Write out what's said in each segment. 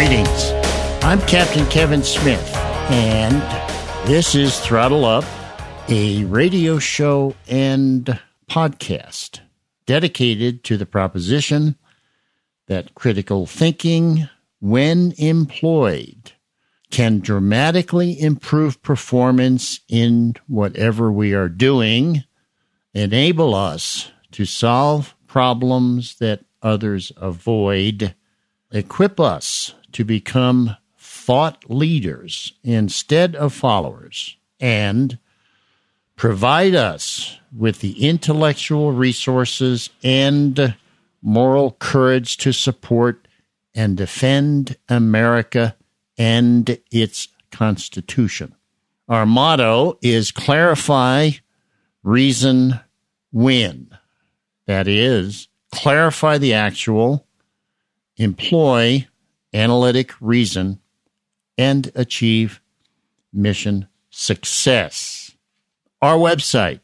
Greetings. I'm Captain Kevin Smith, and this is Throttle Up, a radio show and podcast dedicated to the proposition that critical thinking, when employed, can dramatically improve performance in whatever we are doing, enable us to solve problems that others avoid, equip us to become thought leaders instead of followers, and provide us with the intellectual resources and moral courage to support and defend America and its Constitution. Our motto is clarify, reason, win. That is, clarify the actual, employ analytic reason, and achieve mission success. Our website,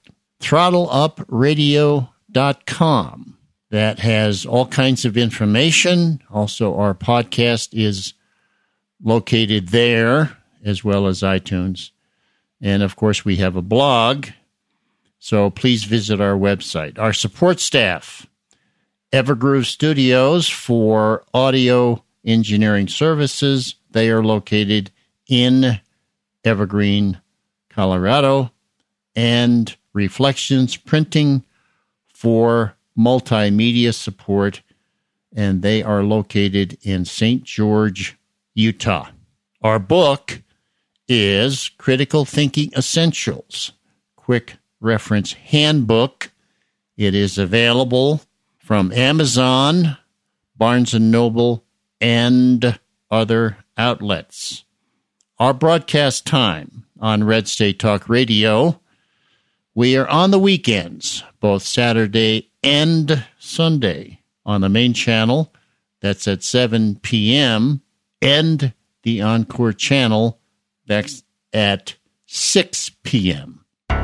throttleUpradio.com, that has all kinds of information. Also, our podcast is located there, as well as iTunes. And, of course, we have a blog, so please visit our website. Our support staff, Evergroove Studios for audio engineering services. They are located in Evergreen, Colorado. And Reflections Printing for multimedia support, and they are located in St. George, Utah. Our book is Critical Thinking Essentials, Quick Reference Handbook. It is available from Amazon, Barnes & Noble, and other outlets. Our broadcast time on Red State Talk Radio, we are on the weekends, both Saturday and Sunday, on the main channel. That's at 7 p.m., and the Encore channel, that's at 6 p.m.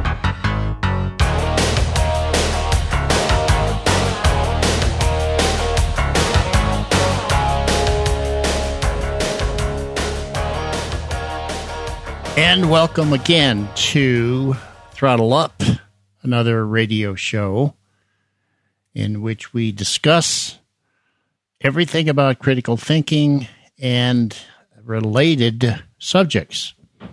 And welcome again to Throttle Up, another radio show in which we discuss everything about critical thinking and related subjects.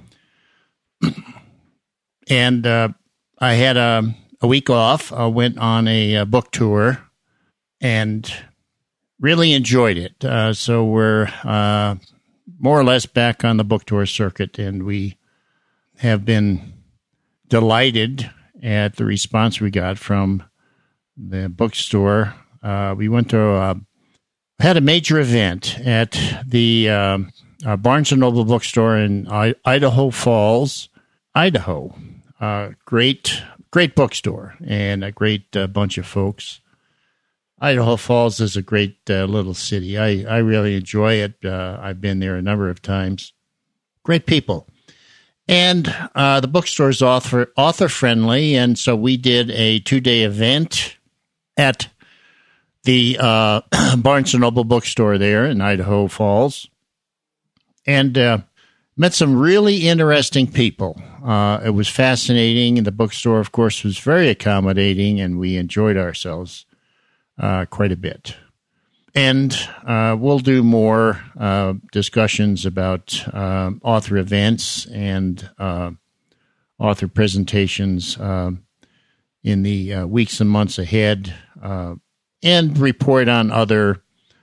And I had a week off. I went on a book tour and really enjoyed it. So we're more or less back on the book tour circuit, and we have been delighted at the response we got from the bookstore. We went to had a major event at the Barnes & Noble bookstore in Idaho Falls, Idaho. Great bookstore and a great bunch of folks. Idaho Falls is a great little city. I really enjoy it. I've been there a number of times. Great people. And the bookstore is author-friendly, and so we did a 2-day event at the Barnes & Noble bookstore there in Idaho Falls, and met some really interesting people. It was fascinating, and the bookstore, of course, was very accommodating, and we enjoyed ourselves quite a bit. And we'll do more discussions about author events and author presentations in the weeks and months ahead, and report on other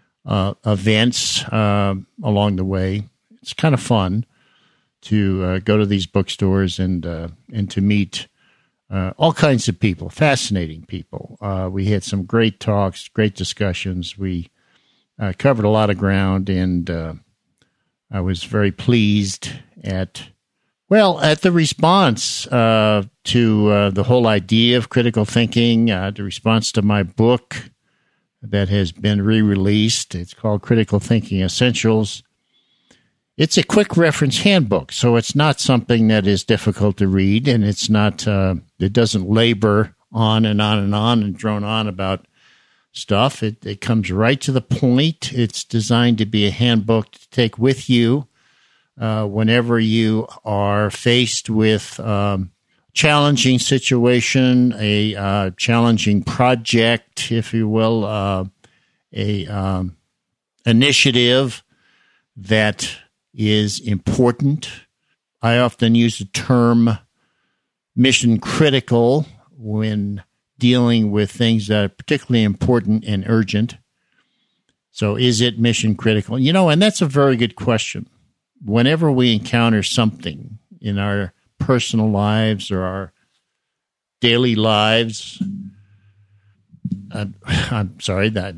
events along the way. It's kind of fun to go to these bookstores and to meet all kinds of people, fascinating people. We had some great talks, great discussions. We covered a lot of ground, and I was very pleased at the response to the whole idea of critical thinking, the response to my book that has been re-released. It's called Critical Thinking Essentials. It's a quick reference handbook, so it's not something that is difficult to read, and it's not. It doesn't labor on and on and on and drone on about stuff. It comes right to the point. It's designed to be a handbook to take with you whenever you are faced with challenging situation, a challenging project, if you will, a initiative that is important. I often use the term mission critical when dealing with things that are particularly important and urgent. So is it mission critical? And that's a very good question. Whenever we encounter something in our personal lives or our daily lives, I'm sorry, that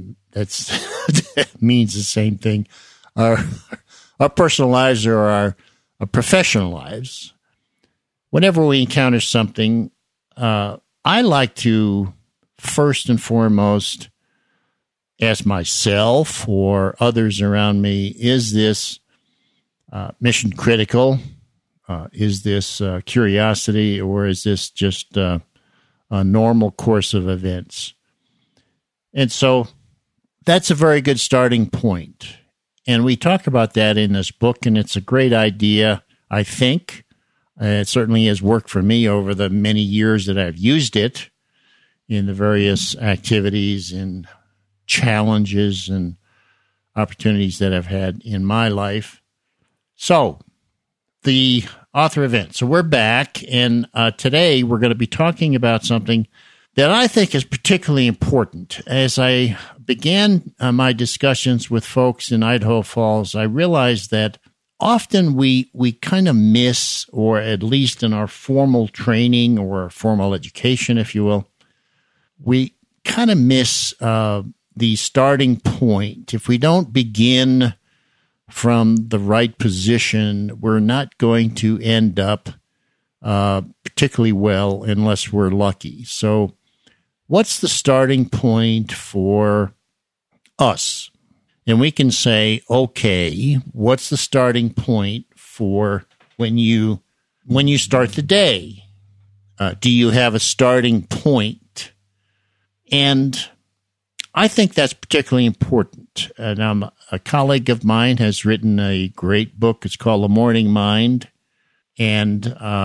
means the same thing. Our personal lives or our professional lives, whenever we encounter something, I like to first and foremost ask myself or others around me, is this mission critical? Is this curiosity, or is this just a normal course of events? And so that's a very good starting point. And we talk about that in this book, and it's a great idea, I think. It certainly has worked for me over the many years that I've used it in the various activities and challenges and opportunities that I've had in my life. So, the author event. So we're back, and today we're going to be talking about something that I think is particularly important. As I began my discussions with folks in Idaho Falls, I realized that often we kind of miss, or at least in our formal training or formal education, if you will, we kind of miss the starting point. If we don't begin from the right position, we're not going to end up particularly well unless we're lucky. So what's the starting point for us? And we can say, okay, what's the starting point for when you start the day? Do you have a starting point? And I think that's particularly important. And a colleague of mine has written a great book. It's called The Morning Mind. And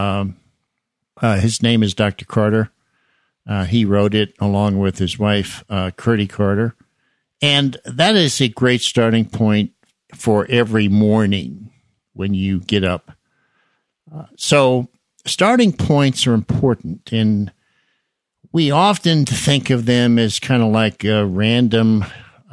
his name is Dr. Carter. He wrote it along with his wife, Curdy Carter. And that is a great starting point for every morning when you get up. So starting points are important, and we often think of them as kind of like random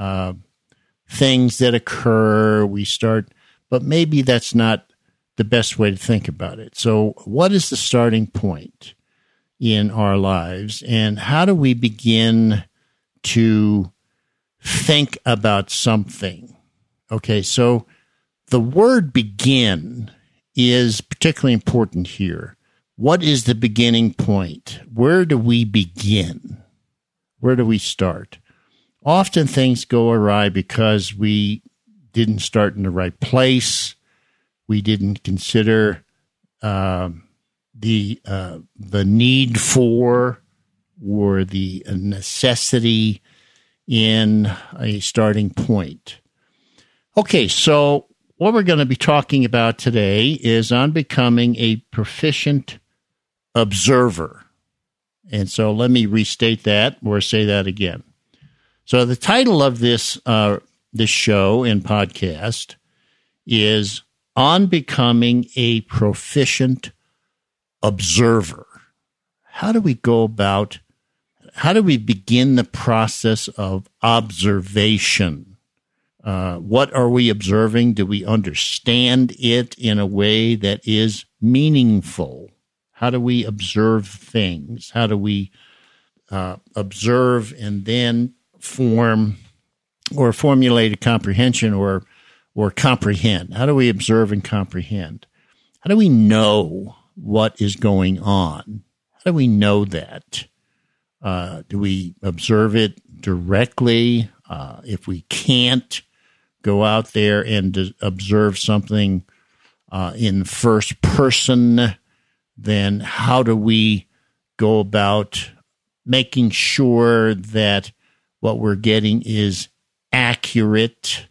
things that occur. We start, but maybe that's not the best way to think about it. So what is the starting point in our lives, and how do we begin to think about something? Okay, so the word begin is particularly important here. What is the beginning point? Where do we begin? Where do we start? Often things go awry because we didn't start in the right place. We didn't consider the need for or the necessity in a starting point. Okay, so what we're going to be talking about today is on becoming a proficient observer. And so let me restate that or say that again. So the title of this show and podcast is On Becoming a Proficient Observer. How do we begin the process of observation? What are we observing? Do we understand it in a way that is meaningful? How do we observe things? How do we observe and then form or formulate a comprehension or comprehend? How do we observe and comprehend? How do we know what is going on? How do we know that? Do we observe it directly? If we can't go out there and observe something in first person, then how do we go about making sure that what we're getting is accurate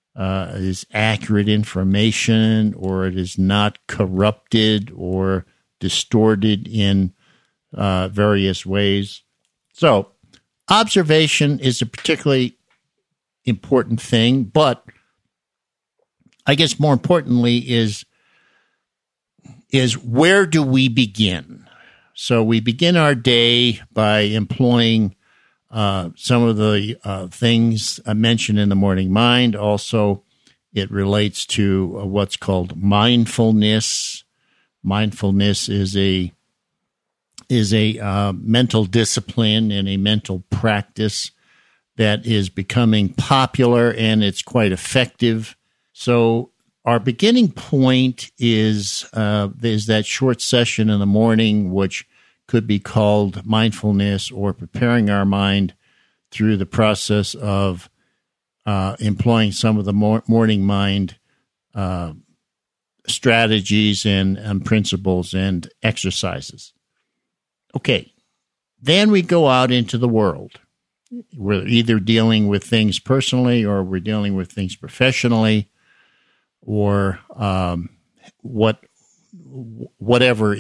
information, or it is not corrupted or distorted in various ways. So observation is a particularly important thing, but I guess more importantly is where do we begin? So we begin our day by employing some of the things I mentioned in the Morning Mind. Also, it relates to what's called mindfulness. Mindfulness is a mental discipline and a mental practice that is becoming popular, and it's quite effective. So our beginning point is that short session in the morning, which could be called mindfulness, or preparing our mind through the process of employing some of the morning mind strategies and principles and exercises. Okay, then we go out into the world. We're either dealing with things personally, or we're dealing with things professionally, or whatever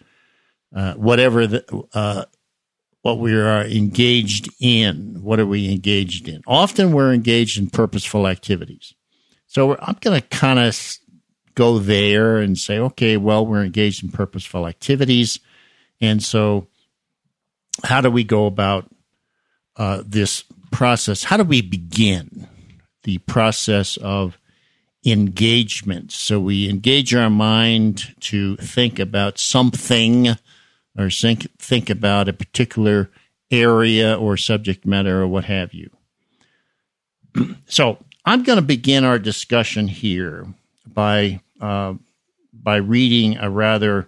what we are engaged in. What are we engaged in? Often we're engaged in purposeful activities. So I'm going to kind of go there and say, okay, well, we're engaged in purposeful activities. And so how do we go about this process? How do we begin the process of engagement? So we engage our mind to think about something, or think about a particular area or subject matter or what have you. So I'm going to begin our discussion here by reading a rather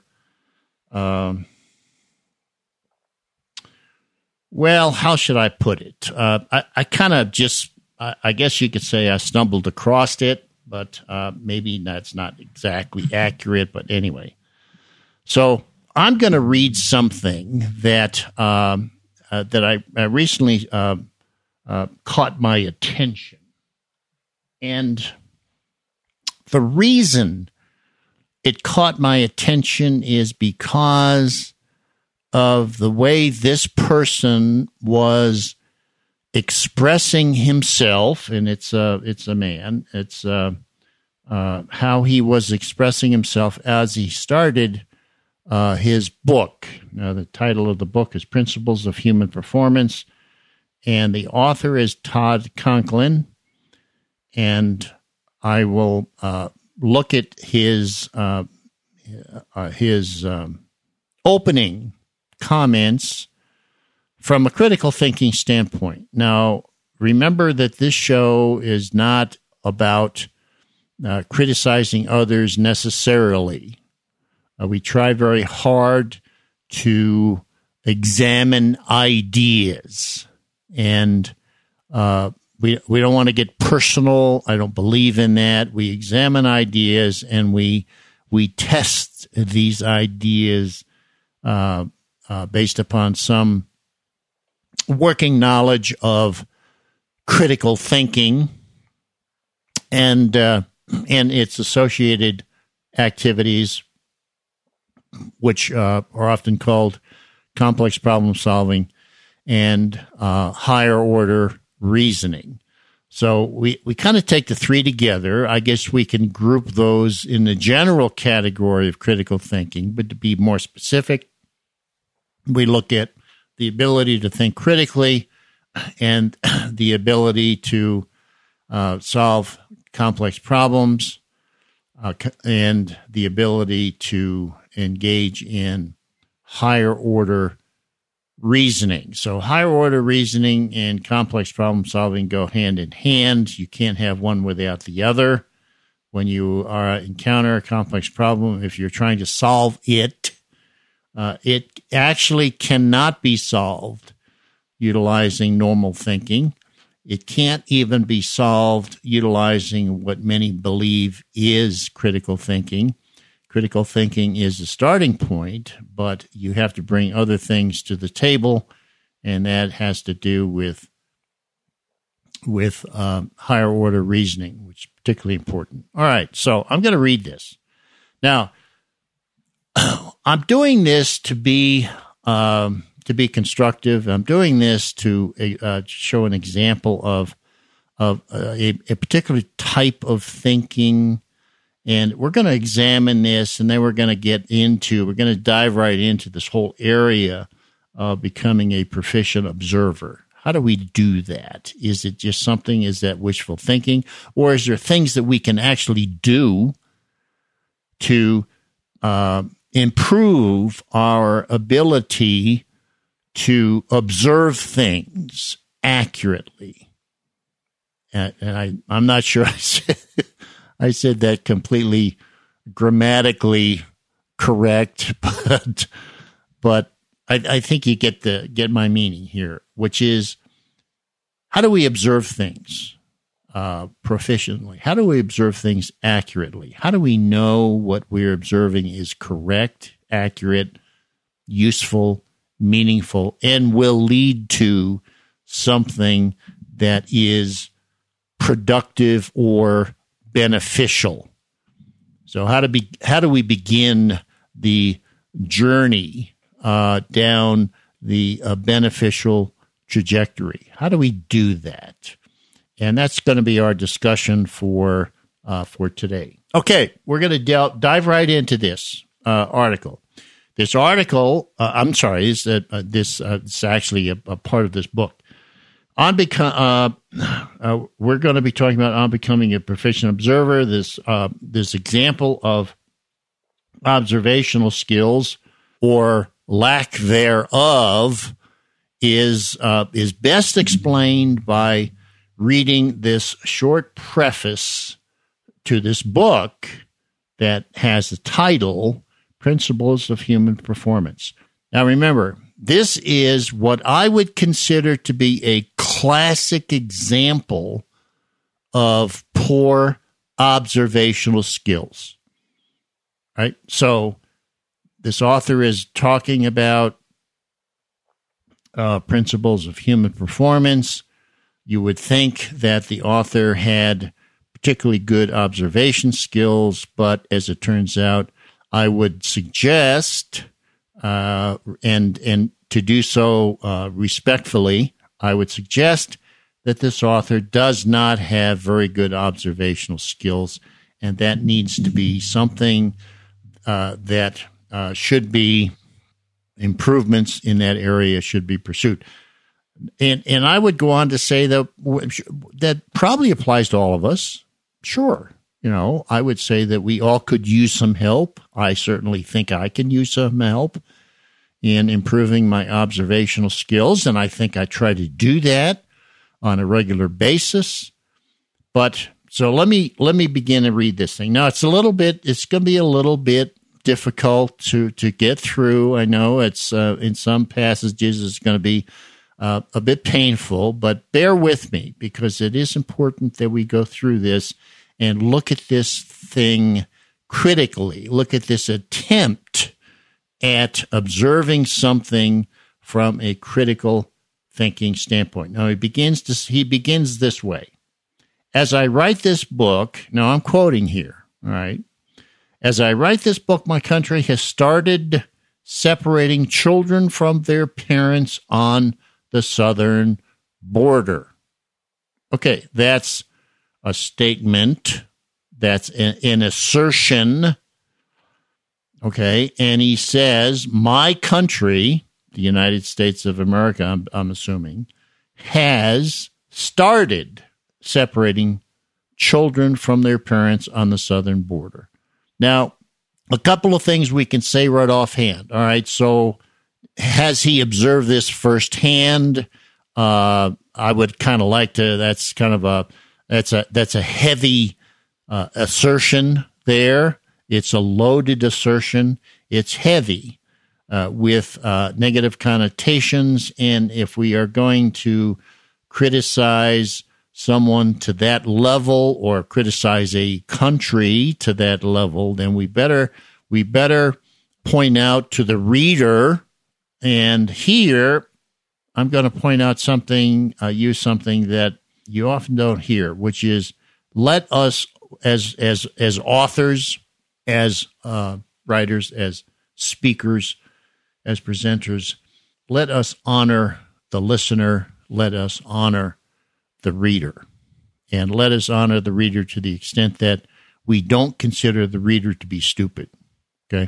well, how should I put it? I kind of just, I guess you could say I stumbled across it, but maybe that's not exactly accurate. But anyway, so I'm going to read something that that I recently caught my attention, and the reason it caught my attention is because of the way this person was expressing himself, and it's a man. It's how he was expressing himself as he started his book. Now, the title of the book is Principles of Human Performance, and the author is Todd Conklin. And I will look at his opening comments from a critical thinking standpoint. Now, remember that this show is not about criticizing others necessarily. We try very hard to examine ideas, and we don't want to get personal. I don't believe in that. We examine ideas, and we test these ideas based upon some working knowledge of critical thinking and its associated activities, which are often called complex problem solving and higher order reasoning. So we kind of take the three together. I guess we can group those in the general category of critical thinking, but to be more specific, we look at the ability to think critically and the ability to solve complex problems and the ability to engage in higher order reasoning. So higher order reasoning and complex problem solving go hand in hand. You can't have one without the other. When you encounter a complex problem, if you're trying to solve it, it actually cannot be solved utilizing normal thinking. It can't even be solved utilizing what many believe is critical thinking. Critical thinking is the starting point, but you have to bring other things to the table, and that has to do with with higher order reasoning, which is particularly important. All right, so I'm going to read this. Now, I'm doing this to be constructive. I'm doing this to show an example of a particular type of thinking, and we're going to examine this, and then we're going to dive right into this whole area of becoming a proficient observer. How do we do that? Is it just something, is that wishful thinking, or is there things that we can actually do to improve our ability to observe things accurately? And I'm not sure I said that completely grammatically correct, but I think you get my meaning here, which is, how do we observe things proficiently? How do we observe things accurately? How do we know what we're observing is correct, accurate, useful, meaningful, and will lead to something that is productive or beneficial? So how do we begin the journey down the beneficial trajectory? How do we do that? And that's going to be our discussion for today. Okay, we're going to dive right into this article. This article, it's actually a part of this book. We're going to be talking about on becoming a proficient observer. This example of observational skills or lack thereof is best explained by reading this short preface to this book that has the title Principles of Human Performance. Now remember, this is what I would consider to be a classic example of poor observational skills. Right? So this author is talking about principles of human performance. You would think that the author had particularly good observation skills, but as it turns out, I would suggest, and to do so respectfully, I would suggest that this author does not have very good observational skills, and that needs to be something that should be improvements in that area should be pursued. And I would go on to say that probably applies to all of us. Sure. I would say that we all could use some help. I certainly think I can use some help in improving my observational skills, and I think I try to do that on a regular basis. But so let me begin and read this thing. Now it's going to be a little bit difficult to get through. I know it's in some passages it's going to be a bit painful, but bear with me because it is important that we go through this and look at this thing critically, look at this attempt at observing something from a critical thinking standpoint. Now, he begins this way. As I write this book, now I'm quoting here, all right? As I write this book, my country has started separating children from their parents on the southern border. Okay, that's a statement. That's an assertion. Okay, and he says, my country, the United States of America, I'm assuming, has started separating children from their parents on the southern border. Now, a couple of things we can say right offhand. All right, so has he observed this firsthand? I would kind of like to. That's kind of that's a heavy assertion there. It's a loaded assertion. It's heavy with negative connotations, and if we are going to criticize someone to that level or criticize a country to that level, then we better point out to the reader. And here, I'm going to point out something, use something that you often don't hear, which is let us as authors, as writers, as speakers, as presenters, let us honor the listener, let us honor the reader, and let us honor the reader to the extent that we don't consider the reader to be stupid. Okay?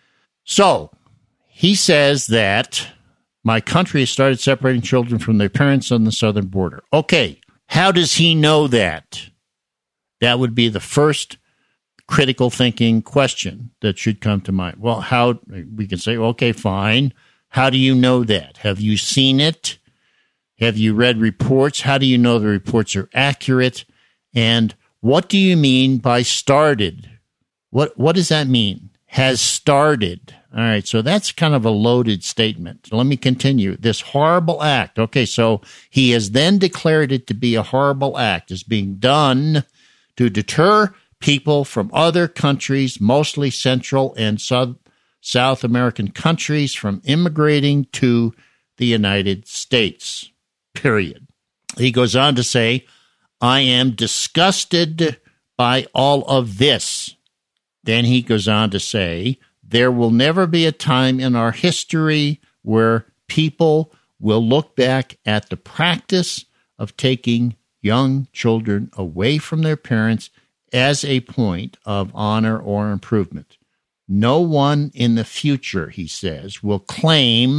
So he says that my country has started separating children from their parents on the southern border. Okay, how does he know that? That would be the first critical thinking question that should come to mind. Well, how we can say, okay, fine. How do you know that? Have you seen it? Have you read reports? How do you know the reports are accurate? And what do you mean by started? What does that mean? Has started. All right, so that's kind of a loaded statement. Let me continue. This horrible act. Okay, so he has then declared it to be a horrible act. Is being done to deter people from other countries, mostly Central and South American countries, from immigrating to the United States, period. He goes on to say, I am disgusted by all of this. Then he goes on to say, there will never be a time in our history where people will look back at the practice of taking young children away from their parents as a point of honor or improvement. No one in the future, he says, will claim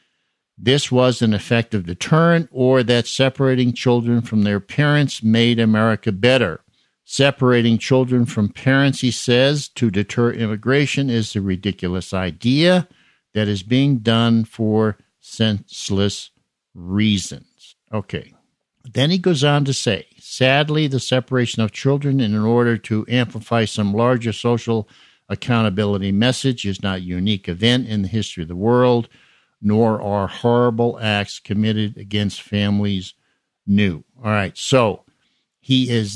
this was an effective deterrent or that separating children from their parents made America better. Separating children from parents, he says, to deter immigration is a ridiculous idea that is being done for senseless reasons. Okay. Then he goes on to say, sadly, the separation of children in order to amplify some larger social accountability message is not a unique event in the history of the world, nor are horrible acts committed against families new. All right, so he is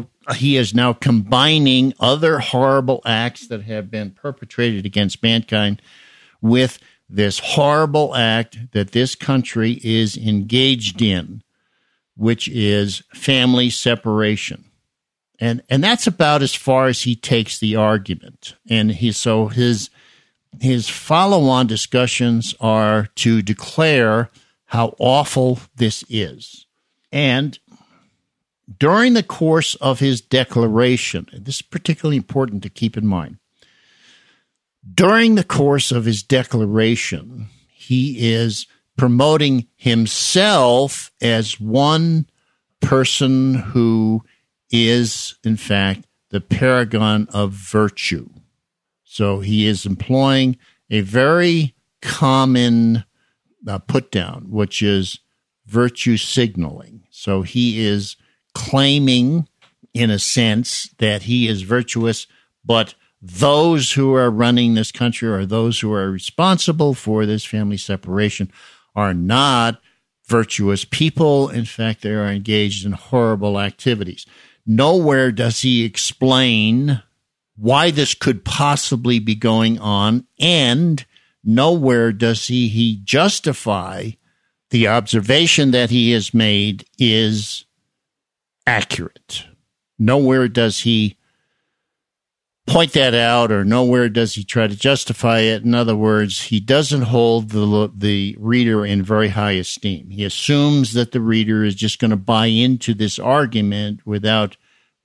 now combining other horrible acts that have been perpetrated against mankind with this horrible act that this country is engaged in, which is family separation. And that's about as far as he takes the argument. And his follow-on discussions are to declare how awful this is. And during the course of his declaration, and this is particularly important to keep in mind, during the course of his declaration, he is promoting himself as one person who is, in fact, the paragon of virtue. So he is employing a very common put-down, which is virtue signaling. So he is claiming, in a sense, that he is virtuous, but those who are running this country or those who are responsible for this family separation are not virtuous people. In fact, they are engaged in horrible activities. Nowhere does he explain why this could possibly be going on, and nowhere does he justify the observation that he has made is accurate. Nowhere does he point that out, or nowhere does he try to justify it. In other words, he doesn't hold the reader in very high esteem. He assumes that the reader is just going to buy into this argument without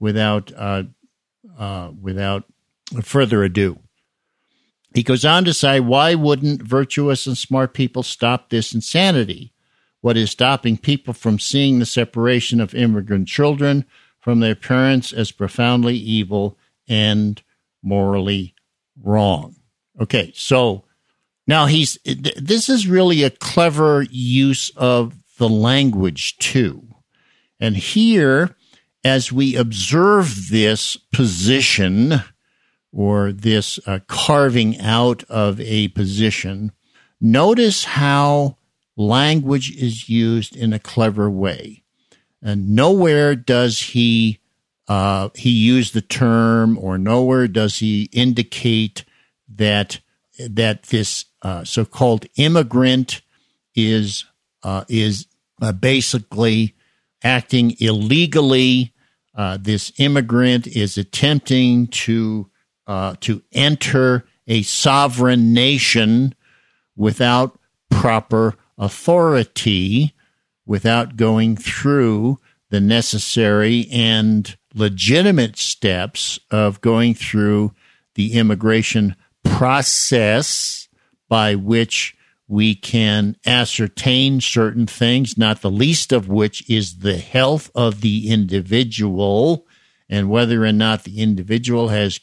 further ado. He goes on to say, why wouldn't virtuous and smart people stop this insanity? What is stopping people from seeing the separation of immigrant children from their parents as profoundly evil and morally wrong? Okay, so now this is really a clever use of the language too. And here, as we observe this position or this carving out of a position, notice how language is used in a clever way. And nowhere does he use the term, or nowhere does he indicate that this so-called immigrant is basically acting illegally. This immigrant is attempting to enter a sovereign nation without proper authority, without going through the necessary and legitimate steps of going through the immigration process by which we can ascertain certain things, not the least of which is the health of the individual and whether or not the individual has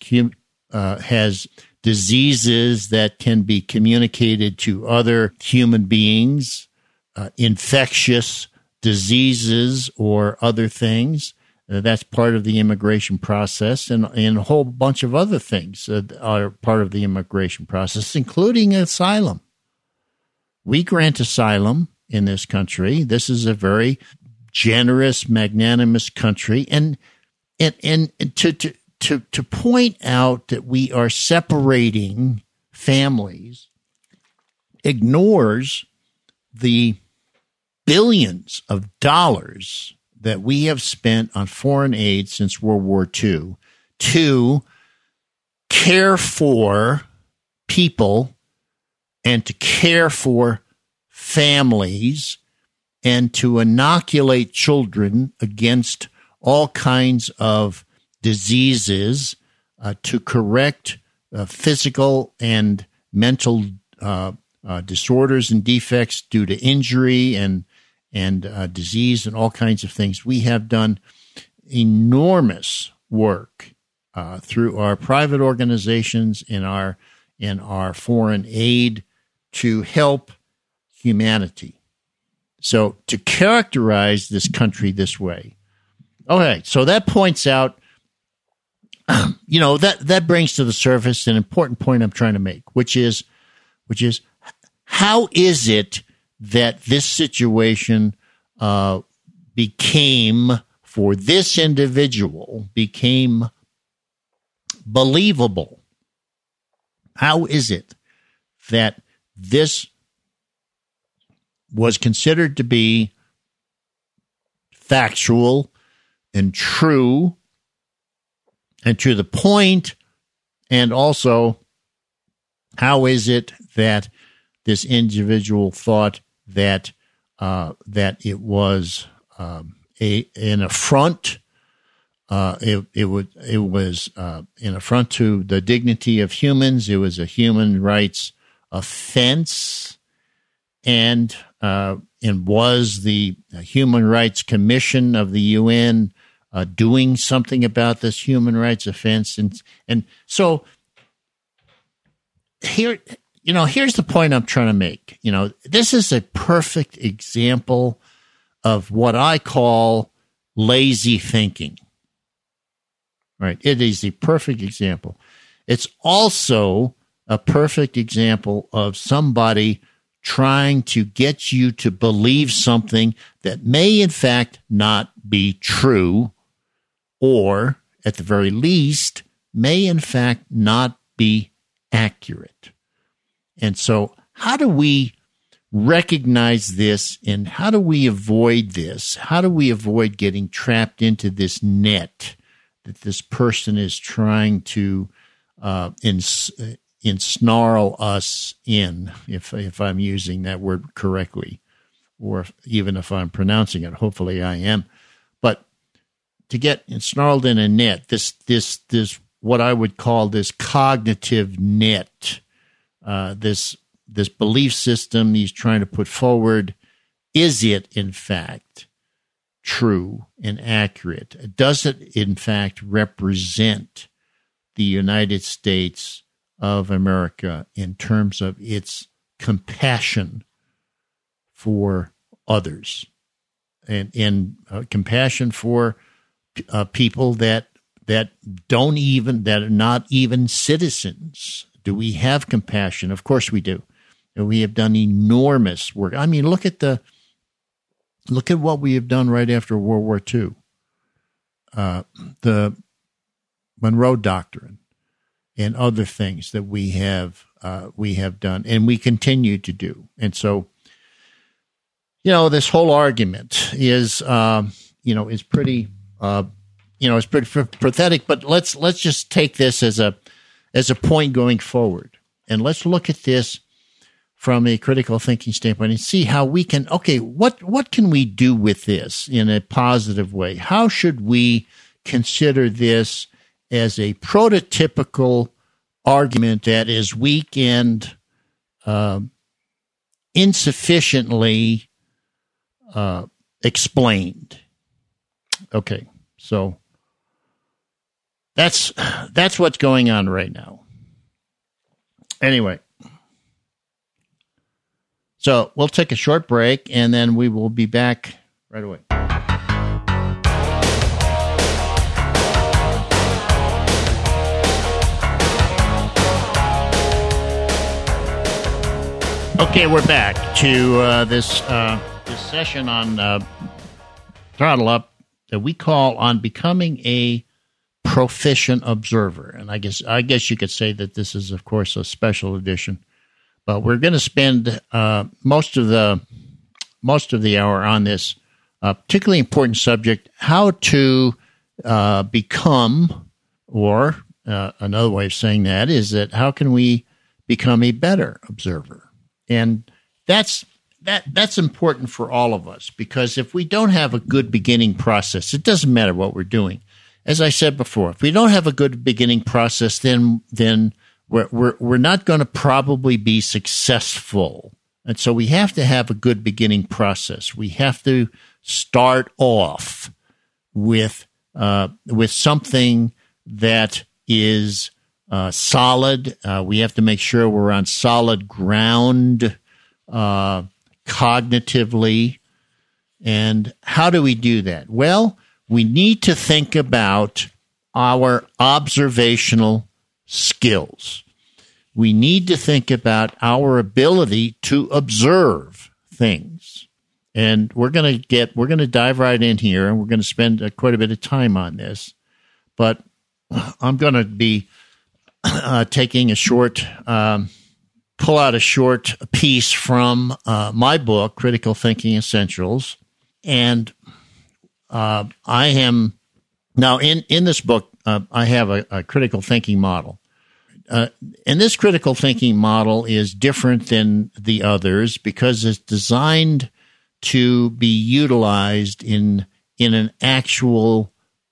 diseases that can be communicated to other human beings, infectious diseases or other things. That's part of the immigration process, and a whole bunch of other things are part of the immigration process, including asylum. We grant asylum in this country. This is a very generous, magnanimous country, and to point out that we are separating families ignores the billions of dollars that we have spent on foreign aid since World War II to care for people and to care for families and to inoculate children against all kinds of diseases, to correct physical and mental disorders and defects due to injury and disease and all kinds of things. We have done enormous work through our private organizations in our foreign aid to help humanity. So to characterize this country this way, okay, so that points out, that brings to the surface an important point I'm trying to make, which is how is it that this situation became, for this individual, became believable? How is it that this was considered to be factual and true and to the point? And also, how is it that this individual thought that it was an affront? It was an affront to the dignity of humans. It was a human rights offense, and was the Human Rights Commission of the UN doing something about this human rights offense? And so here, here's the point I'm trying to make. This is a perfect example of what I call lazy thinking. Right? It is a perfect example. It's also a perfect example of somebody trying to get you to believe something that may in fact not be true, or at the very least may in fact not be accurate. And so how do we recognize this, and how do we avoid this? How do we avoid getting trapped into this net that this person is trying to ensnarl us in, if I'm using that word correctly, or even if I'm pronouncing it? Hopefully I am. But to get ensnarled in a net, this what I would call this cognitive net, this belief system he's trying to put forward, is it in fact true and accurate? Does it in fact represent the United States of America in terms of its compassion for others and compassion for people that are not even citizens? Do we have compassion? Of course we do. And we have done enormous work. I mean, look at what we have done right after World War II. The Monroe Doctrine and other things that we have done and we continue to do. And so, this whole argument is is pretty, it's pretty pathetic. But let's just take this as a point going forward, and let's look at this from a critical thinking standpoint and see how we can. Okay, what can we do with this in a positive way? How should we consider this as a prototypical argument that is weak and insufficiently explained? Okay, so that's what's going on right now. Anyway, so we'll take a short break, and then we will be back right away. Okay, we're back to this session on Throttle Up that we call on becoming a proficient observer. And I guess you could say that this is, of course, a special edition. But we're going to spend most of the hour on this particularly important subject: how to become, or another way of saying that is that how can we become a better observer? And that's important for all of us, because if we don't have a good beginning process, it doesn't matter what we're doing. As I said before, if we don't have a good beginning process, then we're not going to probably be successful. And so we have to have a good beginning process. We have to start off with something that is solid. We have to make sure we're on solid ground cognitively. And how do we do that? Well, we need to think about our observational skills. We need to think about our ability to observe things. And we're going to dive right in here, and we're going to spend quite a bit of time on this. But I'm going to be taking pull out a short piece from my book, Critical Thinking Essentials. And I am now in this book, I have a critical thinking model. And this critical thinking model is different than the others because it's designed to be utilized in an actual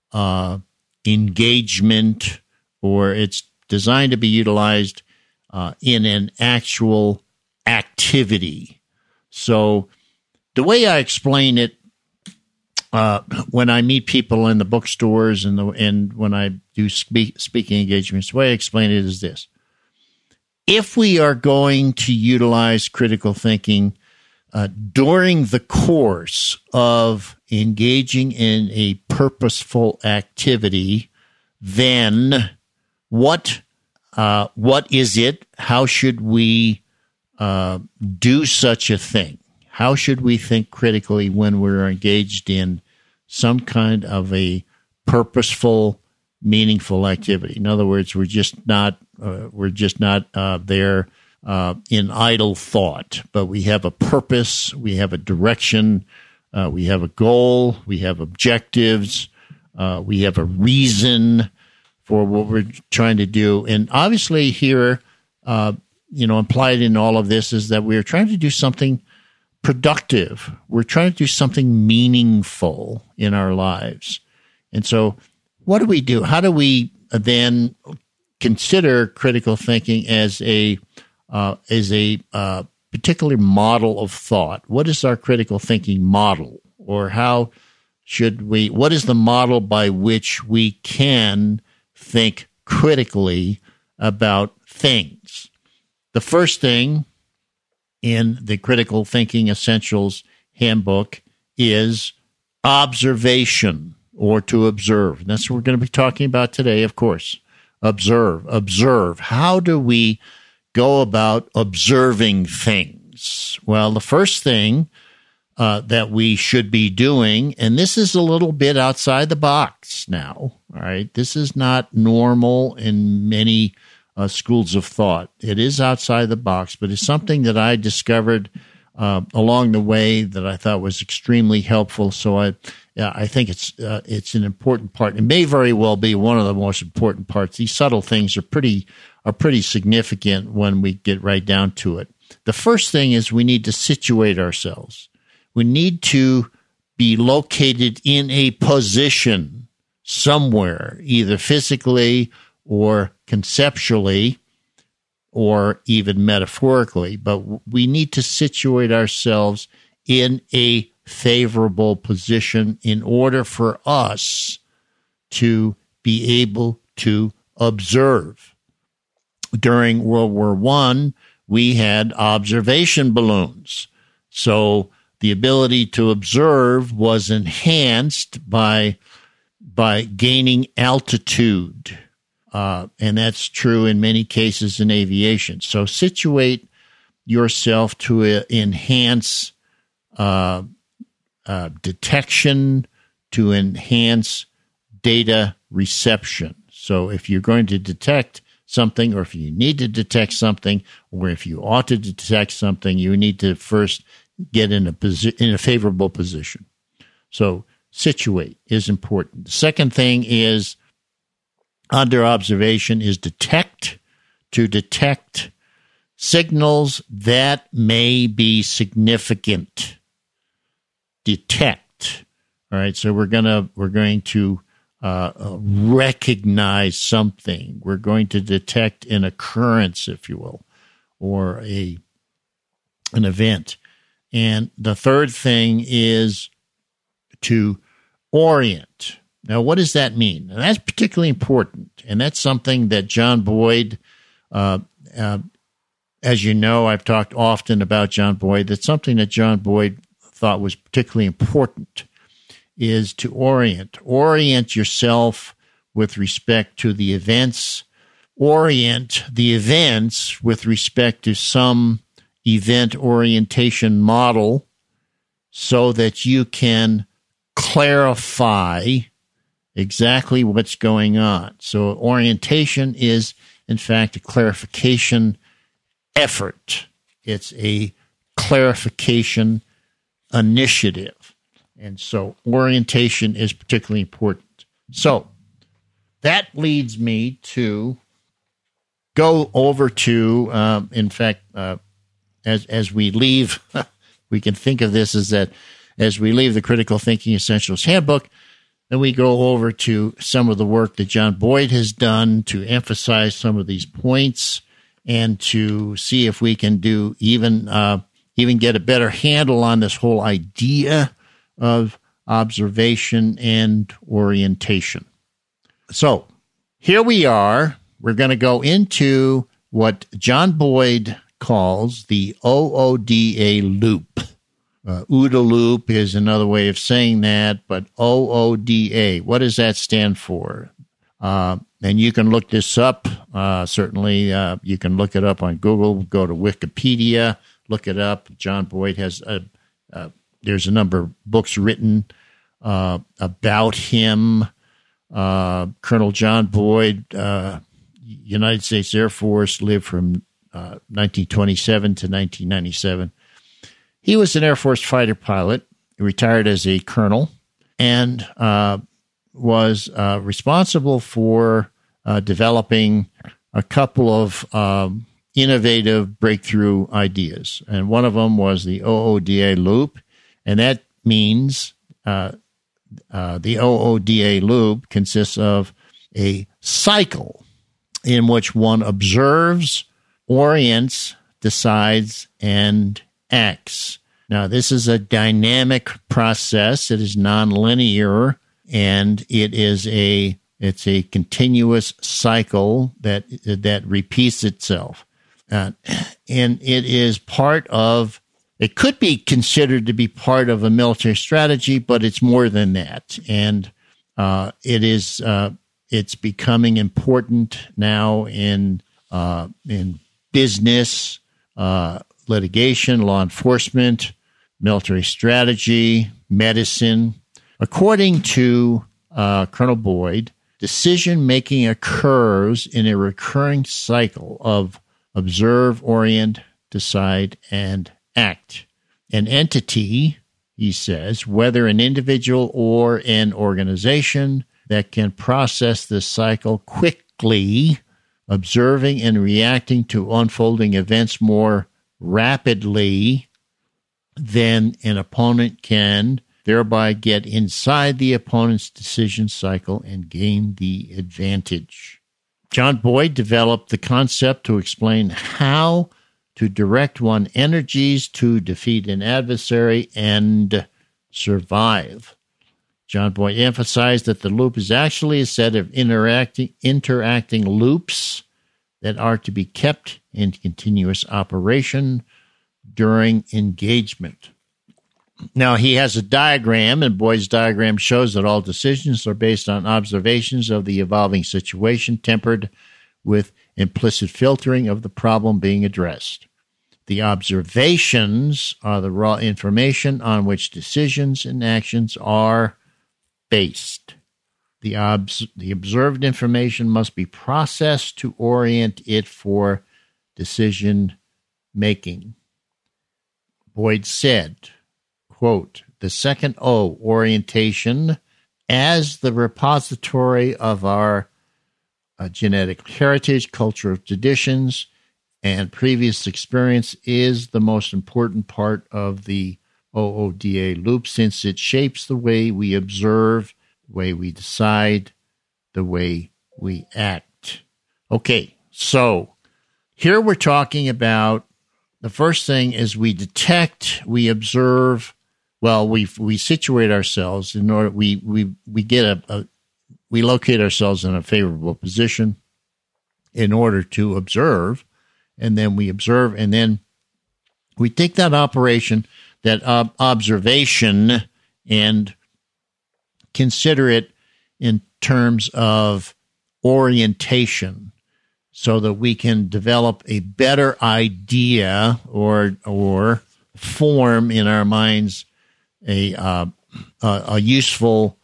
engagement, or it's designed to be utilized in an actual activity. So the way I explain it when I meet people in the bookstores and when I do speaking engagements, the way I explain it is this. If we are going to utilize critical thinking during the course of engaging in a purposeful activity, then what is it? How should we do such a thing? How should we think critically when we're engaged in some kind of a purposeful, meaningful activity? In other words, we're just not there in idle thought, but we have a purpose, we have a direction, we have a goal, we have objectives, we have a reason for what we're trying to do. And obviously here, implied in all of this is that we're trying to do something productive. We're trying to do something meaningful in our lives. And so what do we do? How do we then consider critical thinking as a particular model of thought? What is our critical thinking model? Or what is the model by which we can think critically about things? The first thing in the Critical Thinking Essentials Handbook is observation, or to observe. And that's what we're going to be talking about today, of course. Observe. How do we go about observing things? Well, the first thing that we should be doing, and this is a little bit outside the box now, all right? This is not normal in many schools of thought. It is outside the box, but it's something that I discovered along the way that I thought was extremely helpful. So I think it's an important part. It may very well be one of the most important parts. These subtle things are pretty significant when we get right down to it. The first thing is we need to situate ourselves. We need to be located in a position somewhere, either physically or conceptually or even metaphorically. But we need to situate ourselves in a favorable position in order for us to be able to observe. During World War I, we had observation balloons. So the ability to observe was enhanced by gaining altitude. And that's true in many cases in aviation. So situate yourself to enhance detection, to enhance data reception. So if you're going to detect something, or if you need to detect something, or if you ought to detect something, you need to first get in a favorable position. So situate is important. The second thing is under observation is detect, to detect signals that may be significant. Detect. All right, so we're going to recognize something. We're going to detect an occurrence, if you will, or an event. And the third thing is to orient. Now, what does that mean? And that's particularly important, and that's something that John Boyd, as you know, I've talked often about John Boyd. That's something that John Boyd thought was particularly important, is to orient yourself with respect to the events, orient the events with respect to some event orientation model so that you can clarify exactly what's going on. So orientation is, in fact, a clarification effort. It's a clarification initiative. And so orientation is particularly important. So that leads me to go over to, in fact, as we leave, we can think of this as that as we leave the Critical Thinking Essentials Handbook, then we go over to some of the work that John Boyd has done to emphasize some of these points and to see if we can do even get a better handle on this whole idea of observation and orientation. So here we are. We're going to go into what John Boyd calls the OODA loop. OODA loop is another way of saying that, but OODA, what does that stand for? And you can look this up. Certainly, you can look it up on Google, go to Wikipedia, look it up. John Boyd has there's a number of books written about him. Colonel John Boyd, United States Air Force, lived from 1927 to 1997. He was an Air Force fighter pilot. He retired as a colonel and was responsible for developing a couple of innovative breakthrough ideas. And one of them was the OODA loop. And that means the OODA loop consists of a cycle in which one observes, orients, decides, and acts. Now, this is a dynamic process. It is nonlinear, and it's a continuous cycle that repeats itself. And it is part of, it could be considered to be part of a military strategy, but it's more than that. And it's becoming important now in business, litigation, law enforcement, military strategy, medicine. According to Colonel Boyd, decision-making occurs in a recurring cycle of observe, orient, decide, and act. An entity he says, whether an individual or an organization that can process this cycle quickly, observing and reacting to unfolding events more rapidly than an opponent can, thereby get inside the opponent's decision cycle and gain the advantage. John Boyd developed the concept to explain how to direct one's energies to defeat an adversary and survive. John Boyd emphasized that the loop is actually a set of interacting loops that are to be kept in continuous operation during engagement. Now, he has a diagram, and Boyd's diagram shows that all decisions are based on observations of the evolving situation, tempered with implicit filtering of the problem being addressed. The observations are the raw information on which decisions and actions are based. The observed information must be processed to orient it for decision making. Boyd said, quote, the second O, orientation, as the repository of our genetic heritage, cultural traditions, and previous experience, is the most important part of the OODA loop, since it shapes the way we observe, the way we decide, the way we act. Okay, so here we're talking about the first thing is we detect, we observe. Well, we situate ourselves in order we get we locate ourselves in a favorable position in order to observe, and then we observe, and then we take that operation, that observation, and consider it in terms of orientation, so that we can develop a better idea or form in our minds a useful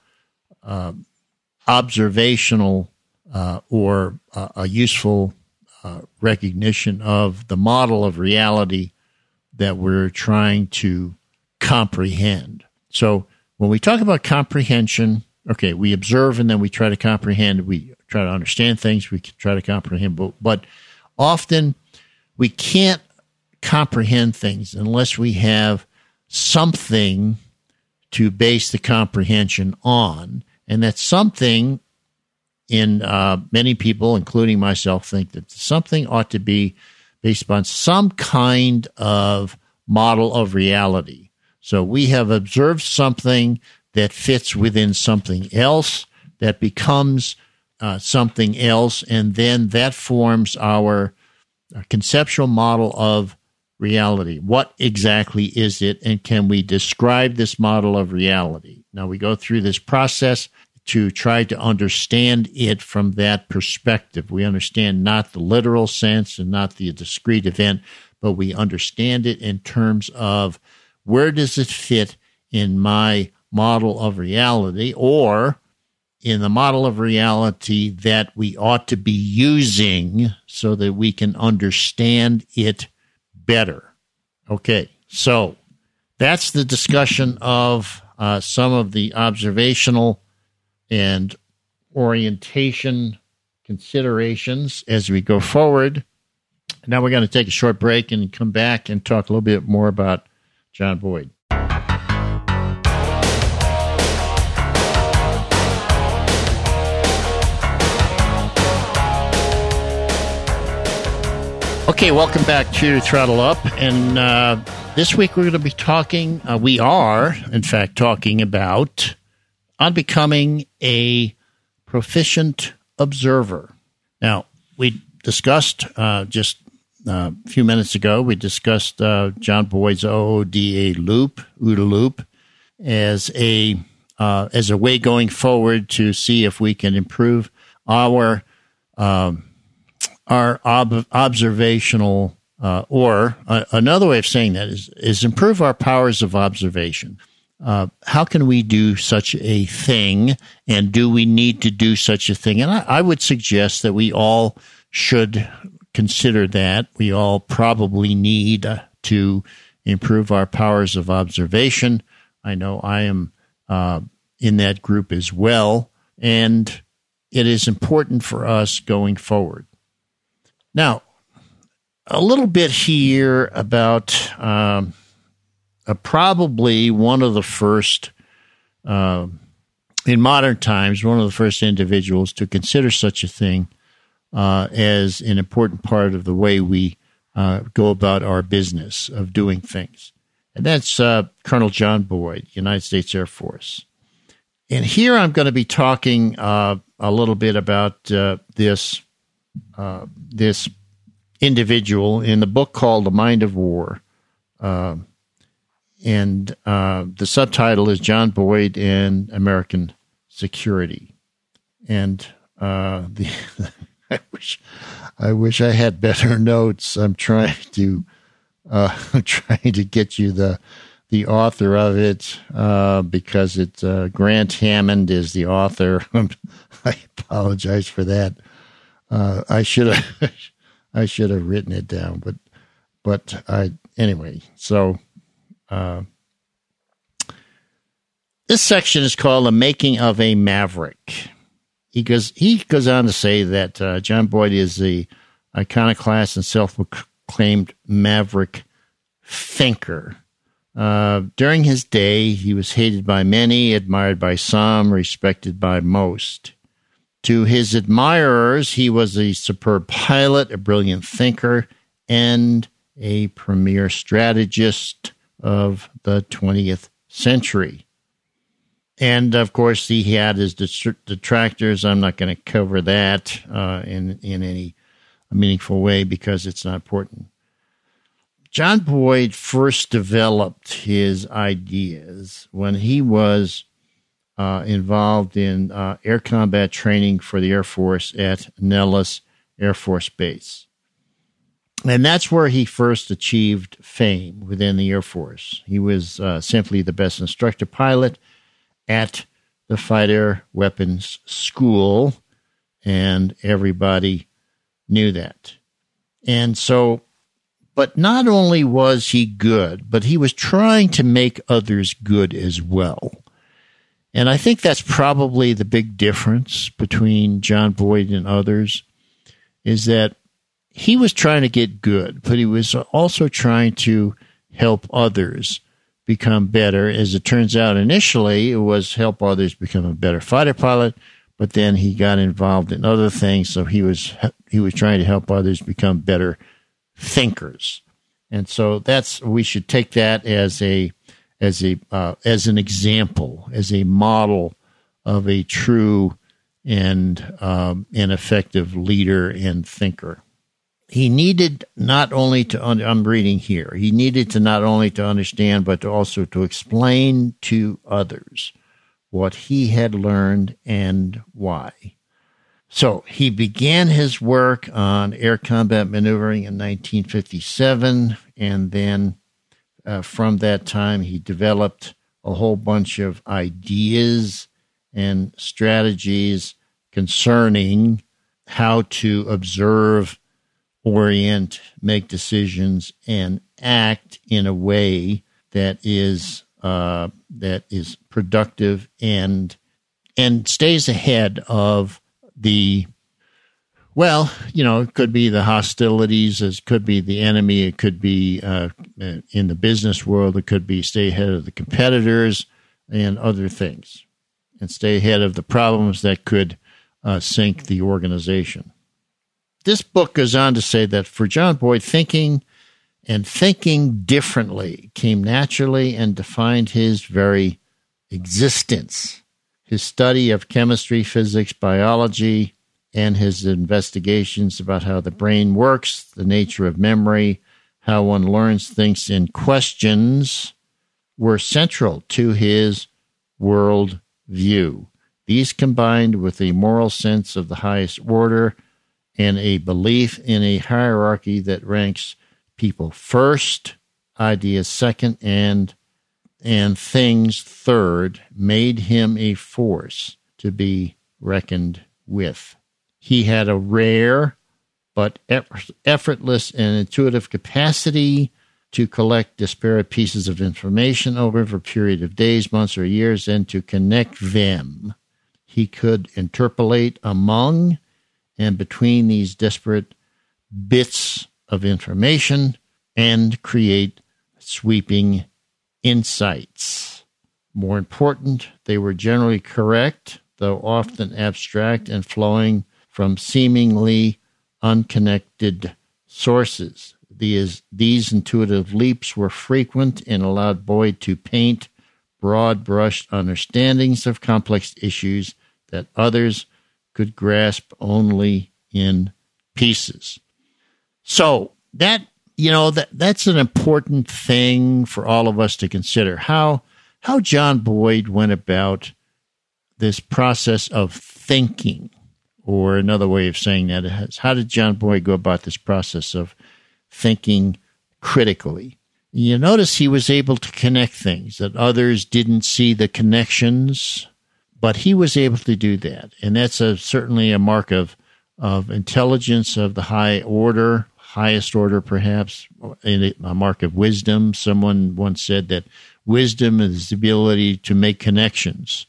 observational or a useful recognition of the model of reality that we're trying to comprehend. So when we talk about comprehension, okay, we observe and then we try to comprehend. We try to understand things. We try to comprehend, but often we can't comprehend things unless we have something to base the comprehension on. And that something, in many people, including myself, think that something ought to be based upon some kind of model of reality. So we have observed something that fits within something else, that becomes something else, and then that forms our conceptual model of reality. What exactly is it, and can we describe this model of reality? Now, we go through this process to try to understand it from that perspective. We understand not the literal sense and not the discrete event, but we understand it in terms of where does it fit in my model of reality, or in the model of reality that we ought to be using so that we can understand it better. Okay, so that's the discussion of some of the observational and orientation considerations as we go forward. Now we're going to take a short break and come back and talk a little bit more about John Boyd. Okay, welcome back to Throttle Up. And this week we're going to be talking, we are, in fact, talking about on becoming a proficient observer. Now, we discussed just a few minutes ago, we discussed John Boyd's OODA loop, OODA loop, as a way going forward to see if we can improve our observational, or another way of saying that is improve our powers of observation. How can we do such a thing, and do we need to do such a thing? And I would suggest that we all should consider that. We all probably need to improve our powers of observation. I know I am in that group as well, and it is important for us going forward. Now, a little bit here about probably one of the first, in modern times, one of the first individuals to consider such a thing as an important part of the way we go about our business of doing things. And that's Colonel John Boyd, United States Air Force. And here I'm going to be talking a little bit about this individual in the book called The Mind of War. And the subtitle is John Boyd and American Security. And I wish I had better notes. I'm trying to get you the author of it because it's Grant Hammond is the author. I apologize for that. I should have written it down, but anyway. So this section is called "The Making of a Maverick." He goes on to say that John Boyd is the iconoclast and self-proclaimed maverick thinker. During his day, he was hated by many, admired by some, respected by most. To his admirers, he was a superb pilot, a brilliant thinker, and a premier strategist of the 20th century. And, of course, he had his detractors. I'm not going to cover that in any meaningful way because it's not important. John Boyd first developed his ideas when he was involved in air combat training for the Air Force at Nellis Air Force Base. And that's where he first achieved fame within the Air Force. He was simply the best instructor pilot at the Fighter Weapons School, and everybody knew that. And so, but not only was he good, but he was trying to make others good as well. And I think that's probably the big difference between John Boyd and others, is that he was trying to get good, but he was also trying to help others become better. As it turns out, initially, it was help others become a better fighter pilot, but then he got involved in other things, so he was trying to help others become better thinkers. And so we should take that as an example, as a model of a true and an effective leader and thinker. He needed not only to, I'm reading here, he needed to not only to understand, but also to explain to others what he had learned and why. So he began his work on air combat maneuvering in 1957, and then from that time he developed a whole bunch of ideas and strategies concerning how to observe, orient, make decisions, and act in a way that is productive and stays ahead of the, it could be the hostilities, it could be the enemy, it could be in the business world, it could be stay ahead of the competitors and other things, and stay ahead of the problems that could sink the organization. This book goes on to say that for John Boyd, thinking differently came naturally and defined his very existence. His study of chemistry, physics, biology, and his investigations about how the brain works, the nature of memory, how one learns things in questions, were central to his world view. These combined with a moral sense of the highest order and a belief in a hierarchy that ranks people first, ideas second, and things third, made him a force to be reckoned with. He had a rare but effortless and intuitive capacity to collect disparate pieces of information over a period of days, months, or years, and to connect them. He could interpolate among and between these disparate bits of information and create sweeping insights. More important, they were generally correct, though often abstract and flowing from seemingly unconnected sources. These intuitive leaps were frequent and allowed Boyd to paint broad-brushed understandings of complex issues that others could grasp only in pieces. So that's an important thing for all of us to consider, how John Boyd went about this process of thinking, or another way of saying that is, how did John Boyd go about this process of thinking critically? You notice he was able to connect things that others didn't see the connections, but he was able to do that. And that's certainly a mark of intelligence of the highest order perhaps, a mark of wisdom. Someone once said that wisdom is the ability to make connections.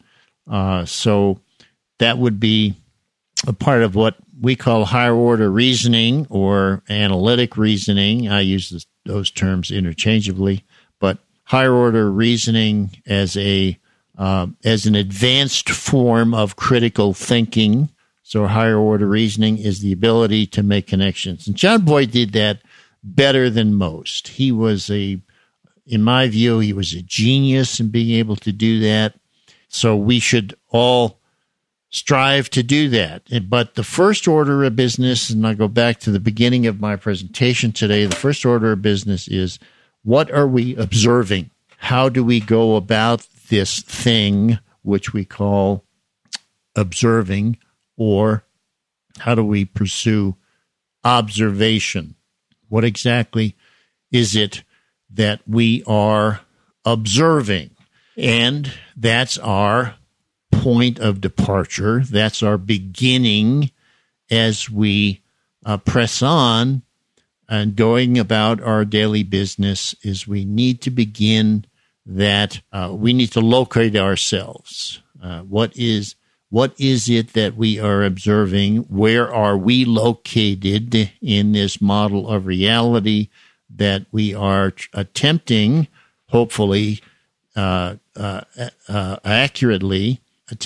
So that would be a part of what we call higher order reasoning or analytic reasoning. I use those terms interchangeably, but higher order reasoning as an advanced form of critical thinking. So higher order reasoning is the ability to make connections. And John Boyd did that better than most. He was in my view, he was a genius in being able to do that. So we should all strive to do that. But the first order of business, and I'll go back to the beginning of my presentation today, the first order of business is, what are we observing? How do we go about this thing, which we call observing, or how do we pursue observation? What exactly is it that we are observing? And that's our point of departure. That's our beginning as we press on and going about our daily business. Is we need to begin that we need to locate ourselves. What is it that we are observing? Where are we located in this model of reality that we are attempting, hopefully accurately,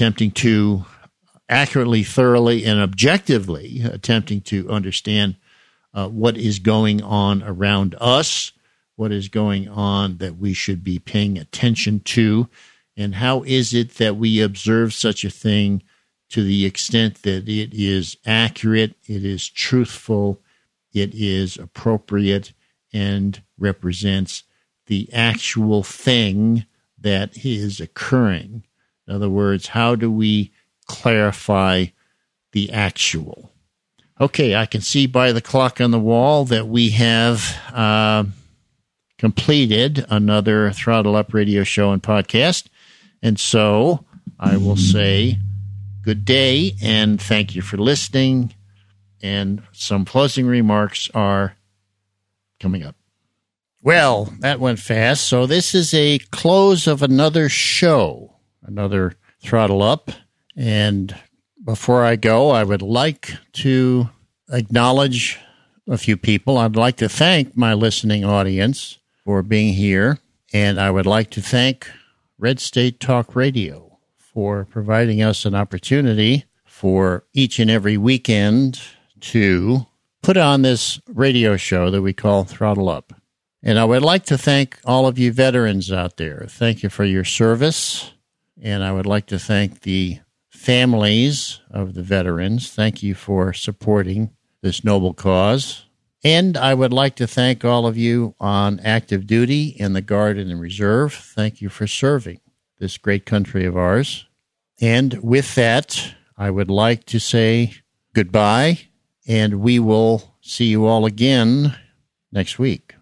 thoroughly, and objectively attempting to understand what is going on around us, what is going on that we should be paying attention to, and how is it that we observe such a thing to the extent that it is accurate, it is truthful, it is appropriate, and represents the actual thing that is occurring. In other words, how do we clarify the actual? Okay, I can see by the clock on the wall that we have completed another Throttle Up radio show and podcast. And so I will say good day and thank you for listening. And some closing remarks are coming up. Well, that went fast. So this is a close of another show, another Throttle Up. And before I go, I would like to acknowledge a few people. I'd like to thank my listening audience for being here. And I would like to thank Red State Talk Radio for providing us an opportunity for each and every weekend to put on this radio show that we call Throttle Up. And I would like to thank all of you veterans out there. Thank you for your service. And I would like to thank the families of the veterans. Thank you for supporting this noble cause. And I would like to thank all of you on active duty in the Guard and the Reserve. Thank you for serving this great country of ours. And with that, I would like to say goodbye, and we will see you all again next week.